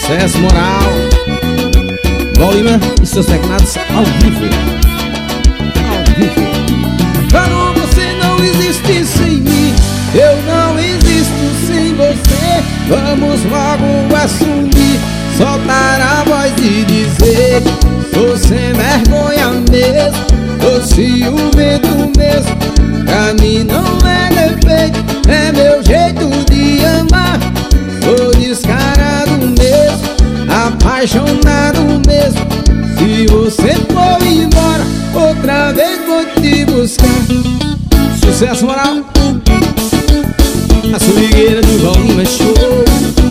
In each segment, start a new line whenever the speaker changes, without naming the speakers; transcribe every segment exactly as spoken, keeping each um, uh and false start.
Sucesso moral. Lima e seus teclados ao vivo. Ao vivo.
Claro, você não existe sem mim, eu não existo sem você. Vamos logo assumir, soltar a voz e dizer: sou sem vergonha mesmo, sou ciumento mesmo. Pra mim não é defeito, é meu jeito de amar. Sou descarado mesmo, apaixonado mesmo. Se você for embora, outra vez vou te buscar.
Sucesso moral. A swingueira do Lima Show.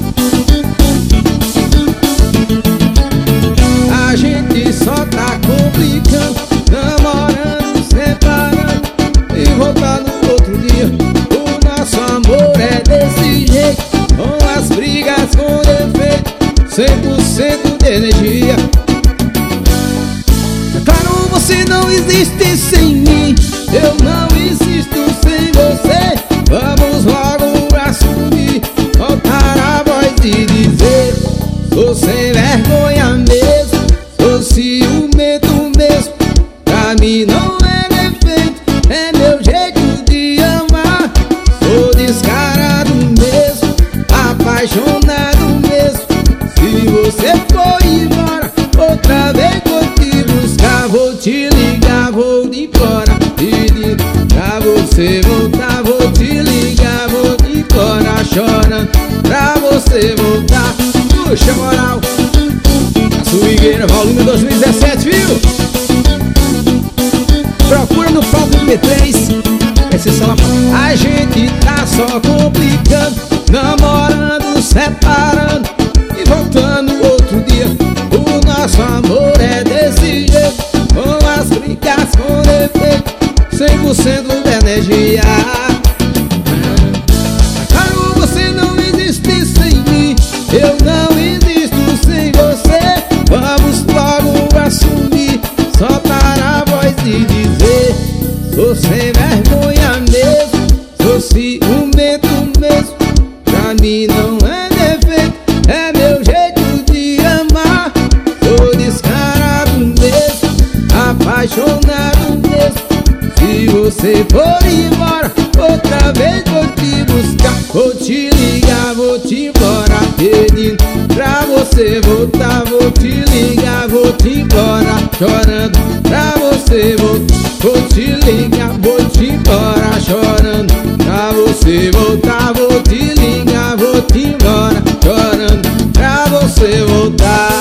A gente só tá complicando, namorando, separando e voltando no outro dia. O nosso amor é desse jeito, com as brigas com defeito, cem por cento de energia. Claro, você não existe sem mim, eu não existo sem você. Vamos logo assumir, soltar a voz e dizer: sou sem vergonha mesmo, sou ciumento mesmo. Pra mim não é defeito, é meu jeito de amar. Sou descarado mesmo, apaixonado mesmo. Se você for embora, outra vez vou te buscar. Vou te ligar, vou te implorar, pedir pra você voltar. Vou te ligar, vou te implorar, chorando pra você voltar. Puxa moral.
A swingueira volume dois mil e dezessete, viu?
Procura no palco P três.
Esse só
a gente tá só complicando, namorando, separando e voltando outro dia. O nosso amor é desse jeito, com as brigas com defeito, cem por cento de energia. Claro, você não existe sem mim, eu não existo sem você. Vamos logo assumir, soltar a voz e dizer: sou sem vergonha mesmo, sou ciumento mesmo. Pra mim não é defeito, é meu jeito de amar. Sou descarado mesmo, apaixonado mesmo. Se você for embora, outra vez vou te buscar. Vou te ligar, vou te implorar, pedindo pra você voltar. Vou te ligar, vou te implorar, chorando pra você voltar. Vou te ligar, vou te implorar, chorando pra você voltar. Vou te ligar, vou te implorar, chorando pra você voltar.